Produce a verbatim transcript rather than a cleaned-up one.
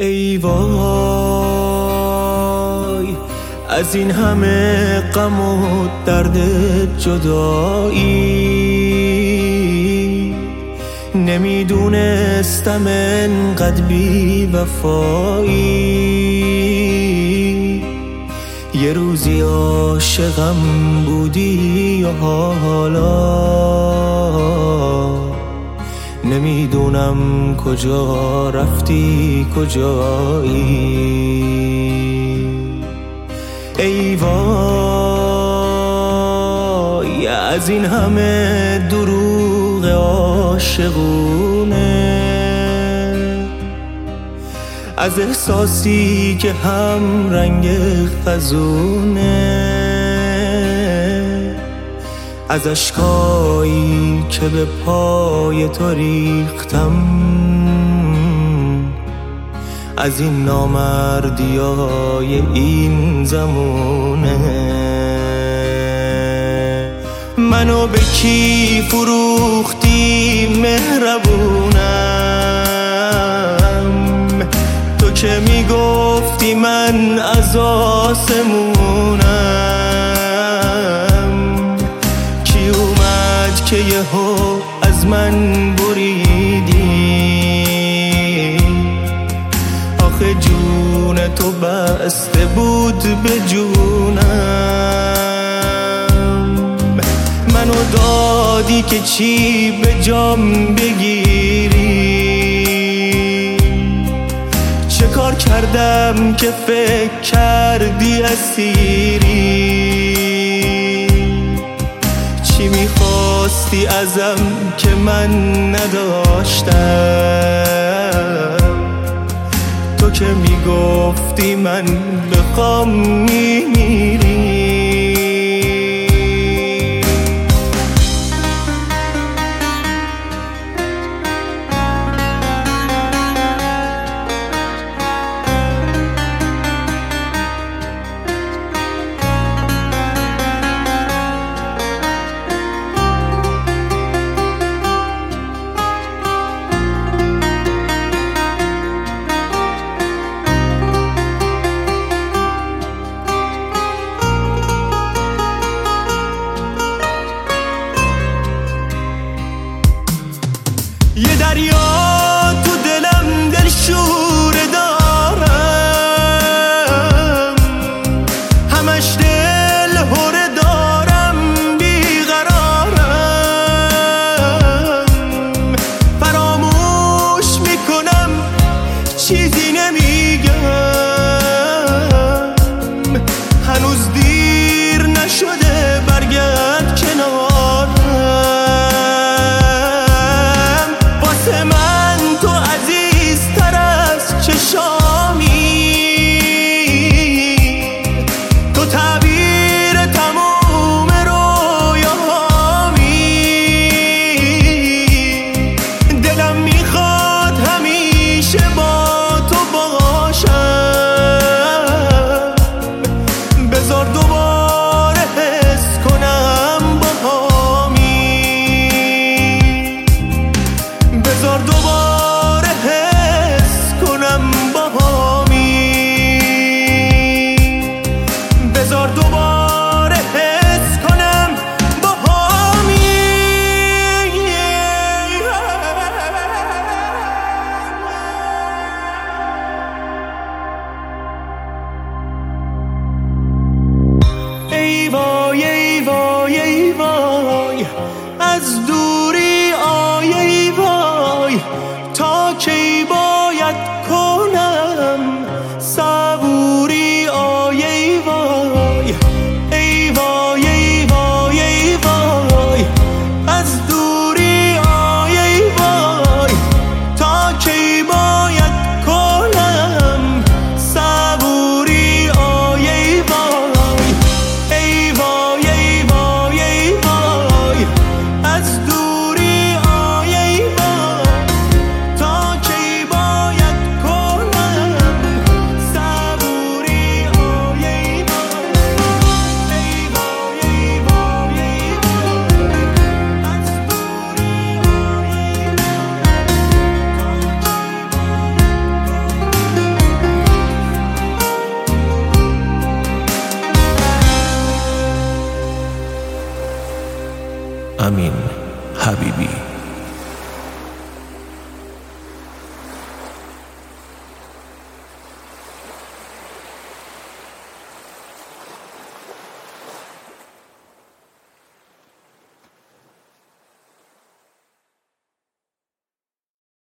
ای وای از این همه غم و درد جدایی، نمیدونستم انقدر بی وفایی. یه روزی عاشقم بودی یا حالا نمیدونم کجا رفتی کجایی. ای وای از این همه دروغ عاشقونه، از احساسی که هم رنگ خزونه، از اشکایی که به پای تو ریختم، از این نامردیای این زمونه. منو به کی فروختی مهربونم، تو که میگفتی من از آسمونم. کی اومد که یهو از من بریدی، آخه جون تو بسته بود به جونم. منو دادی که چی به جام بگیری، چه کار کردم که فکر کردی اسیری. چی میخواستی ازم که من نداشتم، تو که میگفتی من بخوام میمیری. یه دریا تو دلم دلشوره دارم، همش دل هره دارم بیقرارم. فراموش میکنم چیزی نمیگم، هنوز دیر نشده برگرد کنارم. من تو عزیزتر از چشامی، تو تعبیر تموم رویاهامی. دلم میخواد همیشه با تو باشم، بذار دوباره حس کنم باهامی، بذار دوباره حس کنم باهامی، بذار دوباره حس کنم باهامی. ای وای ای وای ای وای از دوری آی ای وای، تا کی باید کنم صبوری آی ای وای. ای وای ای وای ای وای از دوری آی ای وای، تا کی باید کنم صبوری آی ای وای. ای وای ای وای ای وای از دوری آی ای وای، تا کی باید امین حبیبی.